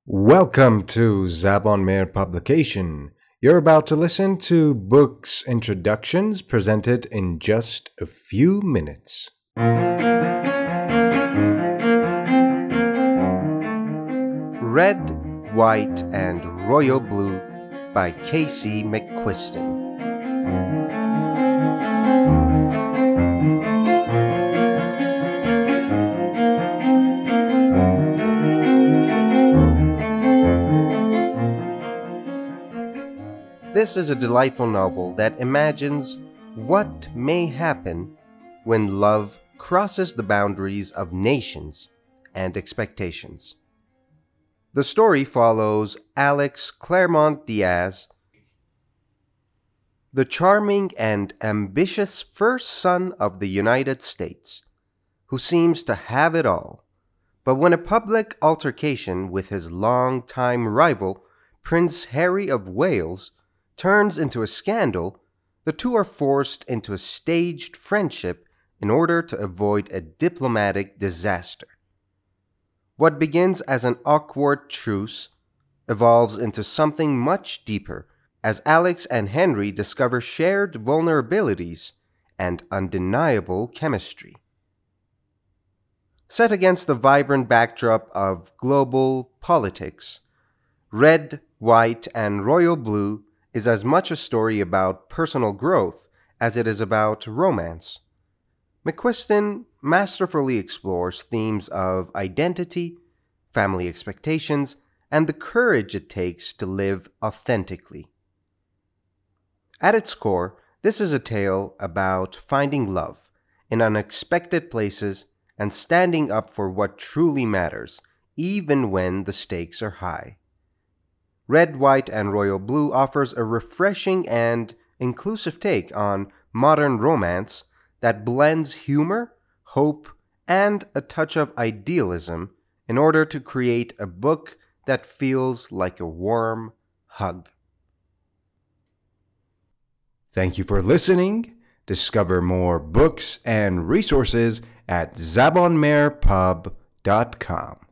Welcome to Zabon Meir Publication. You're about to listen to books introductions presented in just a few minutes. Red, White, and Royal Blue by Casey McQuiston. This is a delightful novel that imagines what may happen when love crosses the boundaries of nations and expectations. The story follows Alex Claremont Diaz, the charming and ambitious first son of the United States, who seems to have it all. But when a public altercation with his longtime rival, Prince Harry of Wales, turns into a scandal, the two are forced into a staged friendship in order to avoid a diplomatic disaster. What begins as an awkward truce evolves into something much deeper as Alex and Henry discover shared vulnerabilities and undeniable chemistry. Set against the vibrant backdrop of global politics, Red, White, and Royal Blue is as much a story about personal growth as it is about romance. McQuiston masterfully explores themes of identity, family expectations, and the courage it takes to live authentically. At its core, this is a tale about finding love in unexpected places and standing up for what truly matters, even when the stakes are high. Red, White, and Royal Blue offers a refreshing and inclusive take on modern romance that blends humor, hope, and a touch of idealism in order to create a book that feels like a warm hug. Thank you for listening. Discover more books and resources at zabonmeirpub.com.